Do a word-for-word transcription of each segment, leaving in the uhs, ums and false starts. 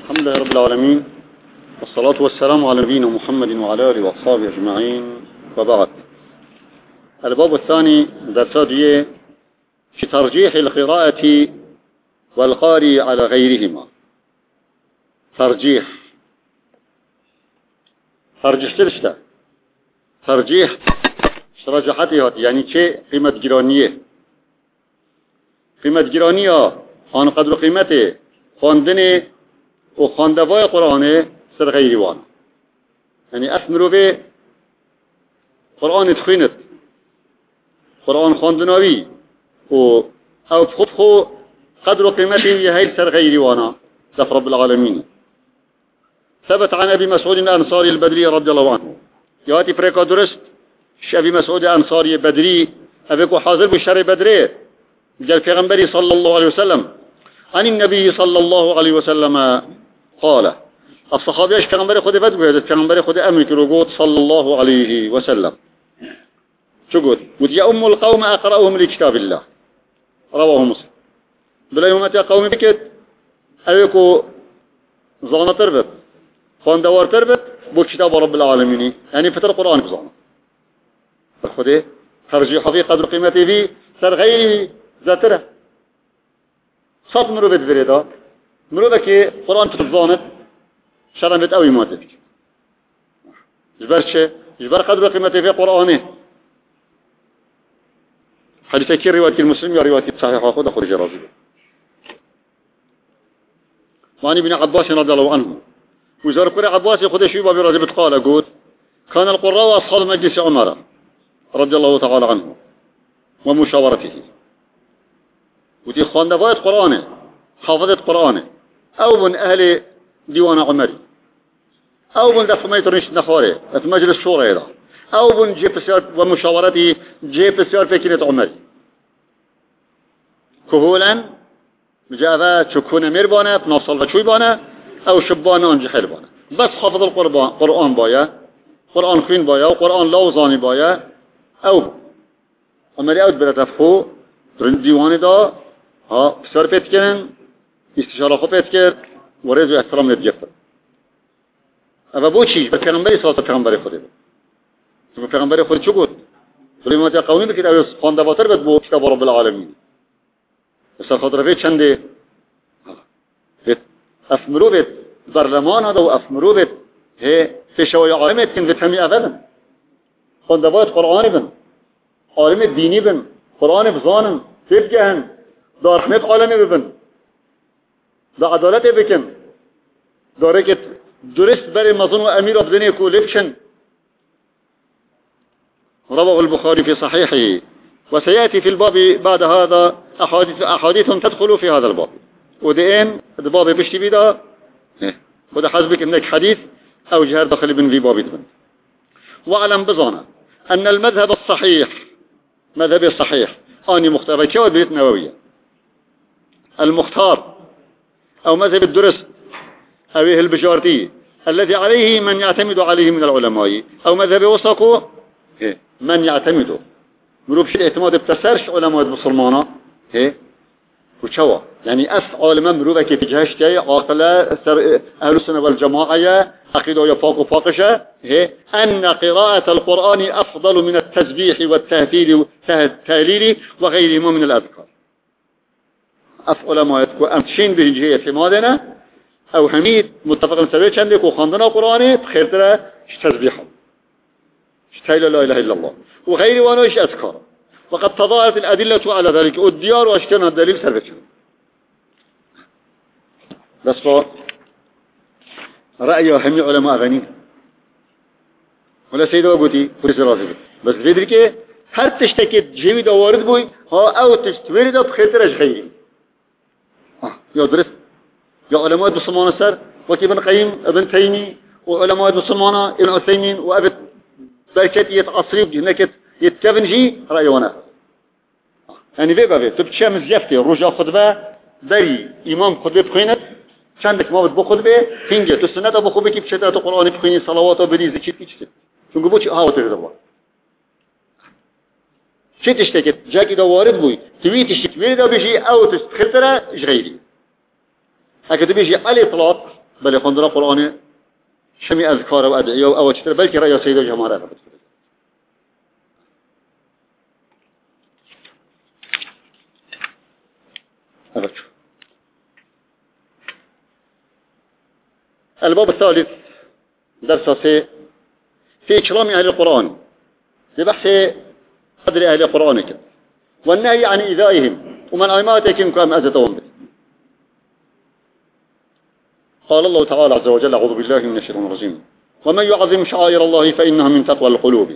الحمد لله رب العالمين، والصلاة والسلام على نبينا محمد وعلى آله وأصحابه أجمعين، وبعد. الباب الثاني درساتي في ترجيح القراءة والقارئ على غيرهما. ترجيح ترجيح تلشتا ترجيح رجحتها يعني شيء قيمة جرانية قيمة جرانية عن قدر قيمته خواندني وخواندوای قرآن سر غيري وانا يعني أثمروا به قرآن تخينت قرآن خواندناوي و أو بخطخو قدر قيمته يهيل سر غيري وانا سف رب العالمين. ثبت عن أبي مسعود الأنصاري البدري رضي الله عنه ياتي بريكا درست أبي مسعود الأنصاري البدري أبيكو حاضر بشر بدري قال پیغمبري صلى الله عليه وسلم عن النبي صلى الله عليه وسلم قال الصحابيش پیغمبر خود بد گوید پیغمبر خود امر کرو گفت صلى الله عليه وسلم شو قلت ودي أم القوم أقرأهم لكتاب الله رواه مسلم بلا يومات يا قوم بكت أبيكو زانة تربت خان دوار تربت بو كتاب رب العالمين يعني فتر القرآن بزانة خده ترجيح في قدر قيمته في سر غيره ذاتره صف مرو بيت فريدا مرو بكي قرآن تبزانت شرم بيت أوي ماتك جبر چه جبر قدر قيمته في قرآنه حديث كي رواية المسلم يا رواية صحيحة خود خرج رازي وعن ابن عباس رضي الله عنه وزار كرة عباس خود شيء بابي رازي بتقال قول كان القراء أصحاب مجلس عمر رضي الله تعالى عنه ومشاورته ودي خواندوات قرآن حافظت قرآن أو من أهل ديوان عمري أو من دفع ميترنش نخاري في مجلس شورى هذا أو من جيب سيار ومشاورتي جيب سيار فكرة عمري كهولا مجاوة شكونا ميربانا بنصل وشوي بانا أو شبانا انجحل بانا بس حافظ القرآن قرآن بايا قرآن خين بايا وقرآن لوزاني بايا أو عمري أود بلا تفخو ديوان دا ها بسر بيتكن استشاره خو بيتكر ورز و احترام ندجفر اما بو چی به پیغمبری صلی الله پیغمبری خوده تو پیغمبری خود چو گفت کلمات قومی بکید او خواندواتر بد بو کتاب رب العالمین مثلا خاطر فيه چنده افمرو بيت برلمان هذا وافمرو بيت هي في شوية عالمات كن بتهمي ابدا خواندوات قرآن بن عالم ديني بن قرآن بزانن تبجهن دار حميت عالمي ببن دا عدالت بكن داركت درست بري مظن وأمير أبدني كوليبشن. رواه البخاري في صحيحه وسيأتي في الباب بعد هذا أحاديث, أحاديث تدخل في هذا الباب ودين الباب بشتي بدا وده حسبك انك حديث أو جهر دخل بن في باب دبن. وعلم بظانا أن المذهب الصحيح مذهب الصحيح أني مختار كواد بيت نووية المختار أو مذهب الدرس أو البجارتي الذي عليه من يعتمد عليه من العلماء أو مذهب وسطه من يعتمده مروب شيء اعتماد بتسرش علماء المسلمانة وشوا يعني أس علماء مروبة كيف جهشتي عاقلة أهل السنة والجماعة عقيدة يفاق وفاقشة أن قراءة القرآن أفضل من التسبيح والتهليل والتهليل وغيرهما من الأذكار. أفعل ما يتكو أمتشين بهنجية اعتمادنا أو حميد متفق سبيل شندك وخاندنا قرآني بخير ترى تسبيحا اشتهيل لا إله إلا الله وغير وانوش أذكار وقد تظاهرت الأدلة على ذلك والديار وأشكرنا الدليل سربتها بس فا رأي وحمي علماء غنين ولا سيدة وقوتي فرس راسي بس فيدري كي هل تشتكي جيمي دوارد بوي ها أو تشتوري دا بخير ترى غيري يا درس يا علماء بصمانة سر وكي ابن قيم ابن تيمي وعلماء بصمانة ابن عثيمين وابن بركت يتعصريب هناك يتكفنجي رأيوانا يعني في بابي تبتشي مزيفتي رجع خطبة داري إمام خطبة بخينت چندك ما بد بخطبة فينجي تسنة بخطبة كيف شتات القرآن بخيني صلوات وبريزي كيف تشتت شنو بوشي هاو تريد الله شي تشتكت جاكي دوارد بوي توي تشتك ويدا بيجي أو تستخلترا إيش غيري هكذا بيجي على إطلاق بل خوندن قرآن شمی اذکار و ادعیه و اوچتر بلکه رأی سیده جماعه را أبشر. الباب الثالث درس في إكرام أهل القرآن لبحث قدر أهل القرآن والنهي عن إيذائهم ومن أيماتهم كام أذتهم به. قال الله تعالى عز وجل أعوذ بالله من الشيطان الرجيم ومن يعظم شعائر الله فإنها من تقوى القلوب.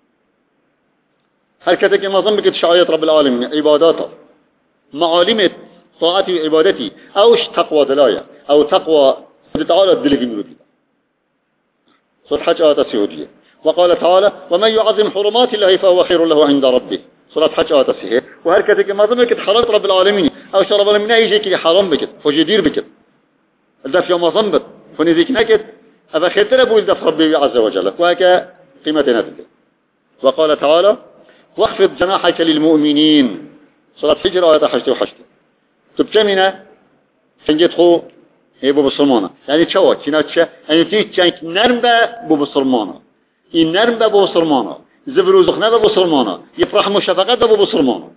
هركتك ما ضمك شعائر رب العالمين عباداته معالمه طاعتي وعبادتي أوش تقوى دلايا أو تقوى تعالى الدليل الملوكي صورة حج آيات السعودية. وقال تعالى ومن يعظم حرمات الله فهو خير له عند ربه صورة حج آيات السعودية. وهركتك ما ضمك حرمت رب العالمين أو شرب العالمين أي شيء حرام بكت فجدير بكت الدف يوم ضمبت فنذيك نكت أبا خير أبو الدف ربي عز وجل وهكا قيمتنا تلك. وقال تعالى واخفض جناحك للمؤمنين صورة حجر آيات حجت وحجت تبجمنا حنجتخو هي بو بسلمانه يعني تشوا كنا تشا يعني تي تشانك نرم بو بسلمانه این نرم بو بسلمانه زبر زخنه بو بسلمانه يفرح مشفقه بو بسلمانه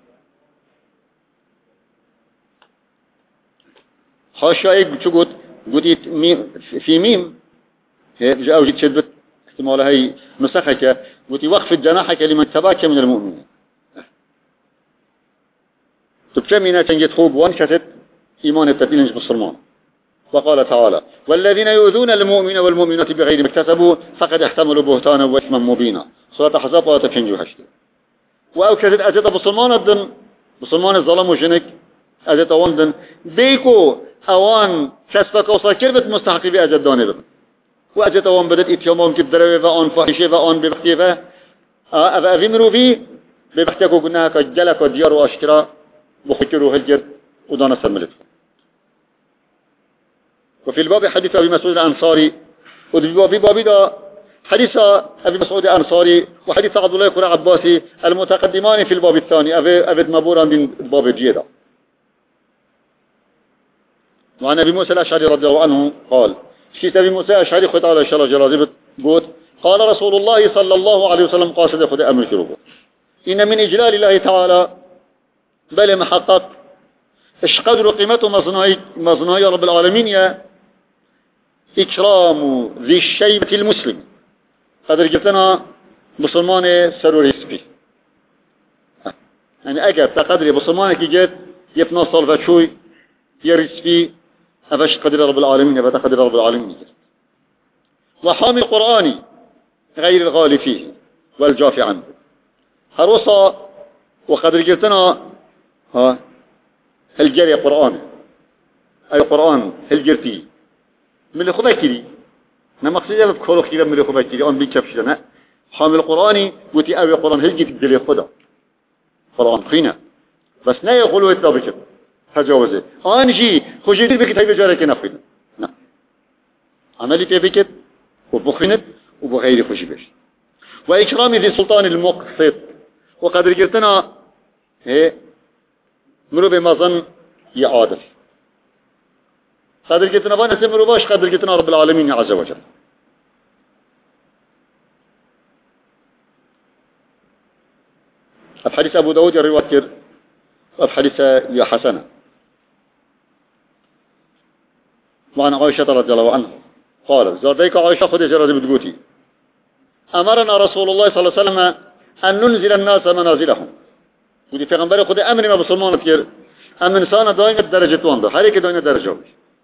حاشا چو قلت قلت ميم في ميم هي او جيت شدت احتمال هي نسخك قلت وقف جناحك لمن تباك من المؤمنين تبجمنا تنجتخو بوان كتب إيمان التبينج بسلمان. وقال تعالى والذين يؤذون المؤمن والمؤمنات بغير ما اكتسبوا فقد احتملوا بهتانا واثما مبينا صورة أحزاب وتفنجوا هشت. وأوكدت أجد بسلمان الدن بسلمان الظلم وشنك أجد أوان دن بيكو أوان كسفك وصاكربت مستحقي بأجد داني وأجد أوان بدت إتيامهم كبدروه وآن فاحشه وآن ببختيه أفا أفمروا بي ببختيكو قلناها كجلك وديار وأشترا بخكروا هجر ودانا سملت. وفي الباب حديث أبي مسعود الأنصاري وفي باب دا حديث أبي مسعود الأنصاري وحديث عبد الله بن عباس المتقدمان في الباب الثاني أبد مبورا من الباب الجيدة. وعن أبي موسى الأشعري رضي الله عنه قال شيت أبي موسى الأشعري خد على شلا جلازبت قلت قال رسول الله صلى الله عليه وسلم قاصد خد أمر كروبه إن من إجلال الله تعالى بل محقق ايش قدر قيمته مصنعي رب العالمين يا إكرام ذي الشيبة المسلم قدر جبتنا مسلمان سرور يسبي يعني أجل تقدر مسلمان كي جات يبنى صلفة شوي يرسبي أفش قدر رب العالمين يبقى قدر رب العالمين وحامي القرآن غير الغالي فيه والجافي عنه هروسا وقدر جبتنا ها هل جري قرآن أي قرآن هل جرتي من اللي خبا كذي أنا مقصدي بكل خير من اللي خبا كذي أنا بيكفش أنا حامل القرآن قلت أوي قرآن هل جت الدليل خدا قرآن خينا بس لا يقولوا يتلابك تجاوزه أنجي خجيت بك تبي جارك نفينا نعم عملي تبيك وبخينت وبغير خجيبش وإكرام ذي سلطان المقصد وقدر جرتنا هي مرو بمظن يعادل قدر جتنا بانا سمرو باش قدر جتنا رب العالمين عز وجل. الحديث أبو داود الرواية الحديث يا حسنة وعن عائشة رضي الله عنها قال زاديك عائشة خذ جرازي بتقوتي أمرنا رسول الله صلى الله عليه وسلم أن ننزل الناس منازلهم ودي پیغمبر خود امر ما مسلمان كير ام انسان دائما درجه وانده هر یک دائما درجه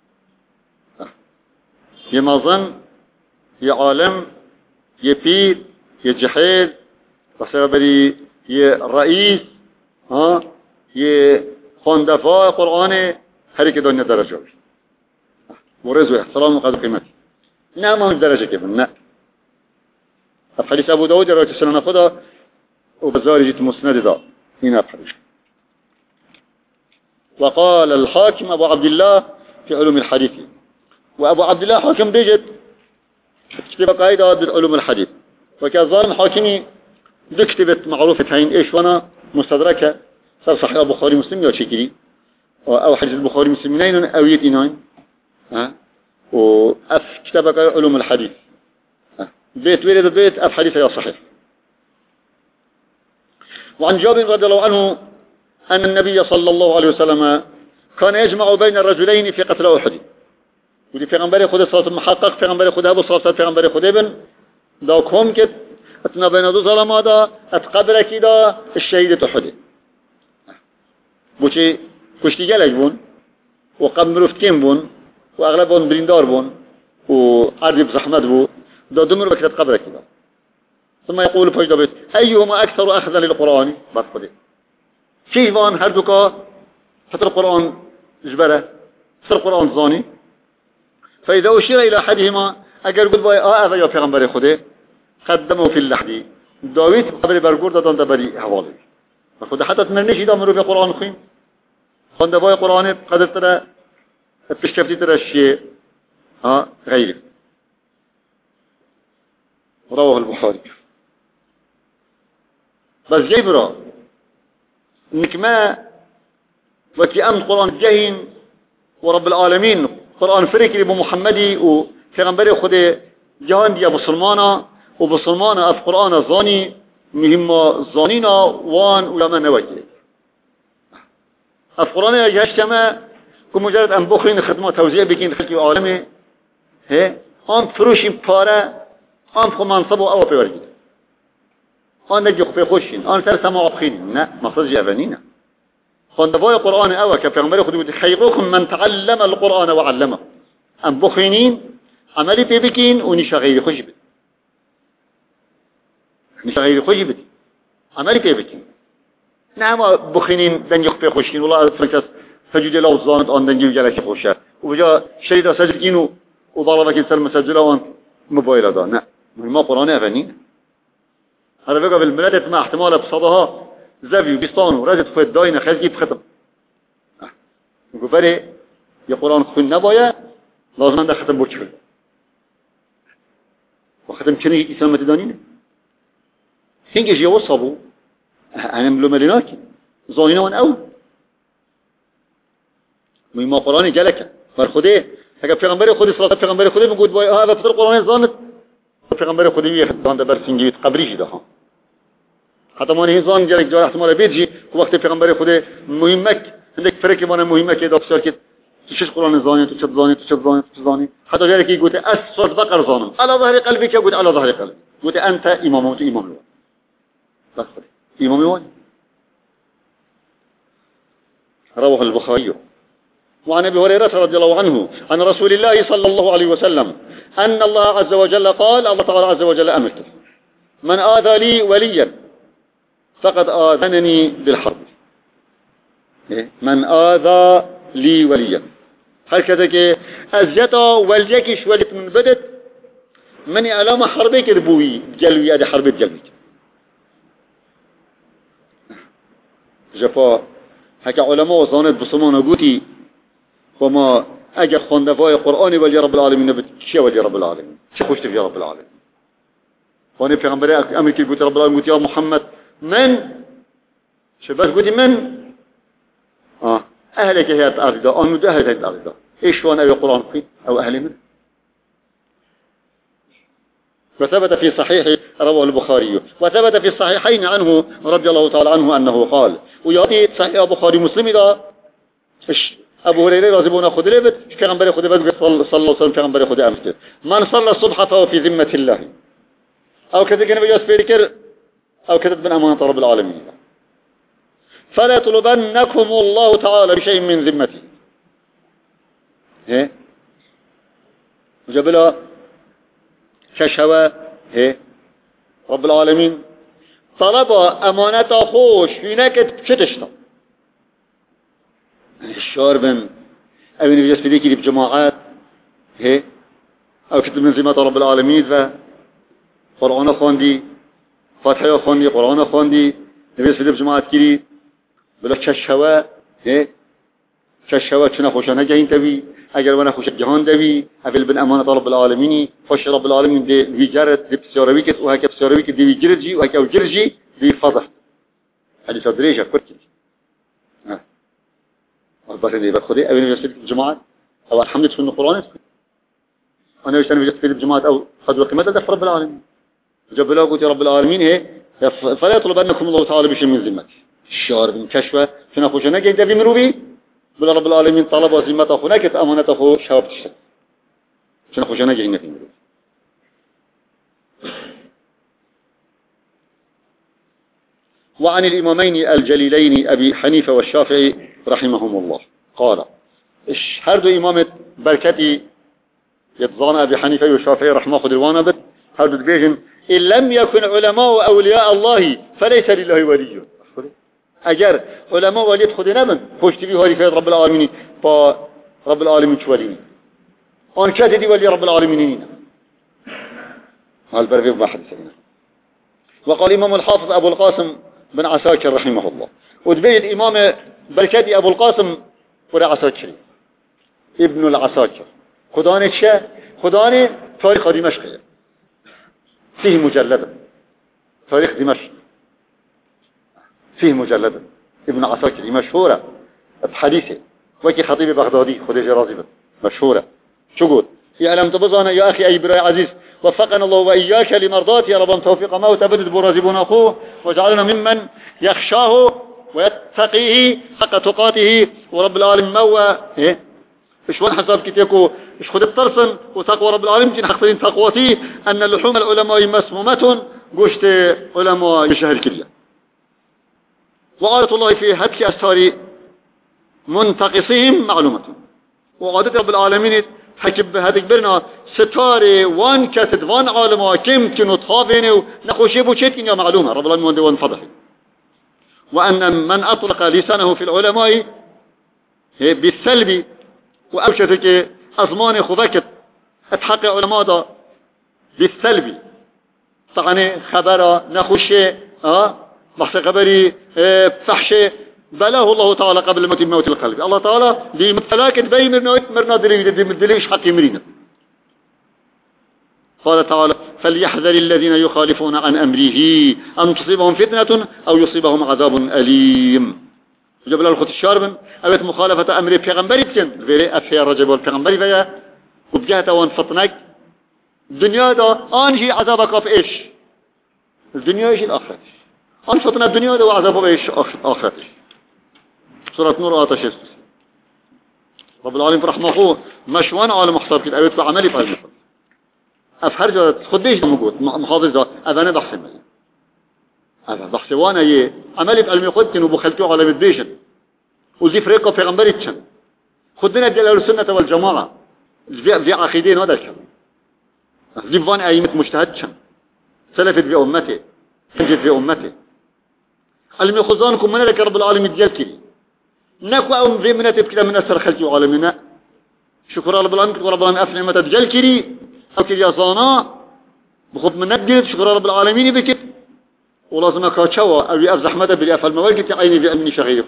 يا مازن يا عالم يا بير يا جحيل بسبب يا رئيس ها يا خندفاء قرآن هر یک دائما درجه ورزق احترام وقدر قيمته نعم من درجه كيف لا الحديث ابو داود روايه سنن خدا وبزاري جت مسند ذا هنا الحديث. وقال الحاكم أبو عبد الله في علوم الحديث وأبو عبد الله حاكم بيجد كتب قاعدة بالعلوم الحديث وكظالم حاكمي بكتبت معروفتين إيش وانا مستدركة صار صحيح البخاري مسلم يا شكري أو حديث البخاري مسلمين أو يتينين ها وأف كتابك علوم الحديث بيت ولد بيت أف حديث يا صحيح. وعن جابر رضي الله عنه أن النبي صلى الله عليه وسلم كان يجمع بين الرجلين في قتل أحد. ودي في غنبري خد الصلاة المحقق في غنبري خد أبو صلاة في غنبري خد ابن داك هم كت أتنا بين دو ظلم هذا أتقبل كده الشهيد أحد. بوشي كشتي جلج بون وقبل مروفت كيم بون وأغلبهم بريندار بون وعرضي بزحمت بو دا دمر بكتة قبل كده. ثم يقول فجد بيت أيهما أكثر أخذا للقرآن بس خده شيء فان هردوكا فتر القرآن جبرة فتر القرآن ظاني. فإذا أشير إلى أحدهما أجر قد باي آه هذا يا پیغمبر خده قدمه في اللحدي داويد قبل برگور دادن دبری حوالی خود حتی تمرنیش ایدا مرو به قرآن خویم خونده باي قرآن قدر ترى بشكفتي ترى الشيء ها غيره. رواه البخاري. بس جبرا انك ما وكي امن قرآن جهين ورب العالمين قرآن فريق ابو محمدي وفي غنبري خده جهان دي بسلمانا وبسلمانا اف قرآن ظاني مهمة ظانينا وان ويما نوجه اف قرآن يجهش كما كمجرد ان بخرين خدمة توزيع بكين خلقي عالمي هي آن فروشين پاره آن خو منصب و او پیورگید آن نجی خو خوشین آن سر سما خین نه مقصد جوانی نه خواندوای قرآن او که پیغمبر خودی بود خیرکم من تعلم القرآن و علمه ام بخینین عملی پی بکین و نیشا غیری خوشی بید نیشا غیری خوشی بید عملی پی بکین نه اما بخینین دنجی خو خوشین والله فرکس سجود الله زانت آن دنجی و جلسی خوشه و بجا شریدا سجدین و وضربك انسان مسجله وان موبايل هذا لا ما قرآن أغنين هذا بقى بالملادة مع احتمال بصدها زبي وبيستان ورجت في الداينة خلق يجيب ختم يقول فري يا قرآن خفين نبايا لازم عندك ختم بوشفل وختم كني إسلام متدانين هنجي جي وصبوا أنا ملو مليناكي ظانين وان أول ما قرآن جالك فرخده اگر پیغمبر خودی صلوات پیغمبر خودی میگوید وای هذا فتر قرآن زانت پیغمبر خودی میگه دان در سینگیت قبری شده ها حتی ما نه زان جلک جار احتمال بیجی که وقت پیغمبر خودی مهمک عندك فرق بین مهمک دا بسیار که تو چه قرآن زانی تو چه زانی تو چه زانی تو زانی حتی جلکی گوت اسود بقر زانم على ظهر قلبك گوت على ظهر قلبي گوت انت امام و تو امام لو بس امام وان رواه البخاري. وعن ابي هريره رضي الله عنه عن رسول الله صلى الله عليه وسلم ان الله عز وجل قال الله تعالى عز وجل امرته من آذى لي وليا فقد آذنني بالحرب. من آذى لي وليا هكذا كي أزيتا وليكش وليت من بدت من علامة حربي كذبوي جلوي هذه حرب جلوي جفا هكا علماء وظانت بصمانة قوتي وما اجا خواندفای قرآنی ولی رب العالمین نبت چه ولی رب العالمین چه خوشت بیا رب العالمین وانی پیغمبر امریکی گوت رب العالمین گوت یا محمد من چه بس گوتی من آه اهلك هي الارض آن ده هي الارض ايش وان او قرآن في او اهل من وثبت في صحيح رواه البخاري وثبت في الصحيحين عنه رضي الله تعالى عنه انه قال وياتي صحيح البخاري مسلم اذا ابو هريره رضي الله عنه خد لبت پیغمبر خدا بس صلى الله عليه وسلم پیغمبر خدا امست من صلى الصبح فهو في ذمه الله او كذا كان بيجوز فيكر او كذا من امانه رب العالمين فلا يطلبنكم الله تعالى بشيء من ذمته ايه جبلا كشوا ايه رب العالمين طلب امانه خوش فينك شتشتا الشعر بن أو نبيس في ذيك بجماعات هي أو كتب من زمات رب العالمين ذا قرآن خواندي فاتحة خواندي قرآن خواندي نبيس في ذيك بجماعات كري بلا كشوا هي كشوا شنا خوشنا جاين تبي أجر وانا خوش جهان تبي أفل بن أمانة رب العالمين خوش رب العالمين دي بيجارت دي بسيارويك وهاك بسيارويك دي بيجرجي وهاك أو جرجي دي فضح هذه تدريجة كرتي بس اللي بدخلي أبي نجلس في الجماعة أو الحمد لله في القرآن أنا يشتري في الجماعة أو قدر قيمته دفع رب العالمين جاب له قلت يا رب العالمين هي فلا يطلب أنكم الله تعالى بشيء من ذمتي الشعر من كشفة شنا خوشنا جيدا في مروبي بلا رب العالمين طلب وزمته هناك أمانته شاب تشتغل شنا خوشنا جيدا في مروبي وعن الإمامين الجليلين أبي حنيفة والشافعي رحمهم الله قال هردو إمامة بركتي يتظان أبي حنيفة والشافعي رحمه الله بد هردو بيجن إن لم يكن علماء أولياء الله فليس لله ولي أجر علماء وليت خدنا من فوشت بيه هاري فيض رب العالمين فرب العالمين شوالين أن كاتدي ولي رب العالمين هالبرفي بحد سنة وقال إمام الحافظ أبو القاسم بن عساكر رحمه الله وتبيد إمام بركاتي أبو القاسم ورا عساكري ابن العساكر خداني الشاء خداني تاريخ دمشق فيه مجلدا تاريخ دمشق فيه مجلدا ابن عساكر مشهورة بحديثه وكي خطيب بغدادي خديجة رازبة مشهورة شو قول يعلم تبظانا يا أخي أي براي عزيز وفقنا الله وإياك لمرضات يا رب توفيق ما وتبدد برازبون أخوه وجعلنا ممن يخشاه ويتقيه حق تقاته ورب العالمين موى إيه إيش وان حساب كتيكو إيش خد الطرسن وتقوى رب العالمين جين حقين تقوتي أن اللحوم العلماء مسمومة قشت علماء يشهر كليا وقالت الله في هتك أستاري منتقصهم معلومة وقالت رب العالمين حكب هذيك برنا ستاري وان كاتد وان عالماء كم كنوا طافين ونخوشي بوشيتين يا معلومة رب العالمين وان فضحي وأن من أطلق لسانه في العلماء بالسلب وأوشتك أزمان خذكت اتحقق علماء دا بالسلب طعني خبر نخوشي اه بحث خبري اه فحشي بلاه الله تعالى قبل موت موت القلب الله تعالى دي متلاك بين مرنا مرنا دليل دي مدليش حق مرينا قال تعالى فليحذر الذين يخالفون عن أمره أن تصيبهم فتنة أو يصيبهم عذاب أليم جب له الخط الشاربن أبت مخالفة أمر پیغمبری بکن ویره افیا رجب والپیغمبری ویا وبجهت وان فطنك الدنيا دا آنجي عذابك في إيش الدنيا إيش الآخرة آن فطنة الدنيا دا وعذابه إيش آخرة سورة نور آتش يسبس رب العالمين فرحمه مشوان عالم حساب كده أبت بعملي في المفضل أفهر جادت خديش موجود محافظ دا أذاني بحسن ملي هذا بحث وانا يه عملي بعلمي خدتن وبخلتوه على مدبيشن وزي فريقه في غنبري تشن خدنا دلال السنة والجماعة زي زي عقيدين هذا الشيء زي فان أيمة مجتهد تشن سلفت في أمته سجد في أمته علمي خزانكم من لك رب العالمين ديالكي نكو أم زي منات بكلا من أسر خلتي وعالمنا شكرا رب العالمين ورب العالمين أفنى متى ديالكي أو كي يصانا بخط من نبديت شكرا رب العالمين بكت ولازم كاتشوا أو يأفزح مدى بالأفعال الموالك عيني بأمني شغير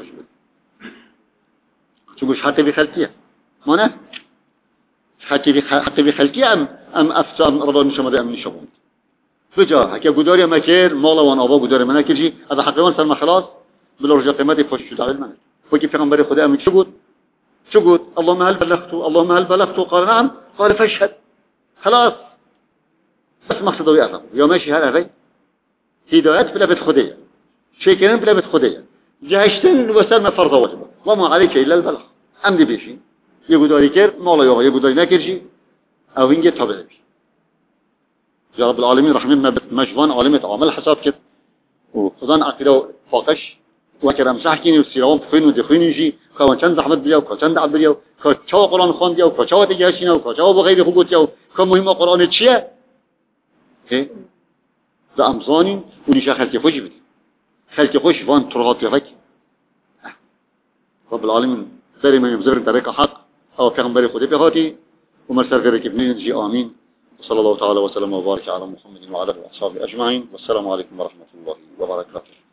تقولش حتى بخلتيها مانا حتى بخ حتى بخلتيها أم أم أفزع رضا مش مدى أمني شغون فجأة هكذا قداري ما كير مالا وان أبا قداري منا كل شيء هذا حقيقة سلم خلاص بالرجاء قيمتي فوش شو تعال المنع وكيف غنبري خدا أمك شو قلت شو قلت اللهم هل بلغته اللهم هل بلغته قال نعم قال فاشهد خلاص بس مقصده يأفهم يوم ماشي هل أغي هدايات بلا بيت خدية شيكين بلا بيت خدية جهشتن وسلم فرض وجبه وما عليك إلا البلغ أمدي بيشي يقول كير ما لا يغا يقول ناكر شيء أو ينجي طبيعي يا رب العالمين رحمنا بمجوان عالمة عمل حساب كده وخذان عقيدة فاقش وكرم سحكيني والسيروان بخين ودخين يجي كوان چند زحمت بيا وكان دعب بيا وكاو قرآن خوان بيا وكاو تجهشينا وكاو بغير خقوت يا كمهم قرآن تشيا هي ذا أمزانين ونشا خلتي خوش بدي خلتي خوش وان ترغات يفك رب العالمين داري من يمزر طريق حق أو پیغمبر خودی بهاتی ومرسل ذلك ابنين جي آمين وصلى الله تعالى وسلم وبارك على محمد وعلى آله وصحبه أجمعين والسلام عليكم ورحمة الله وبركاته.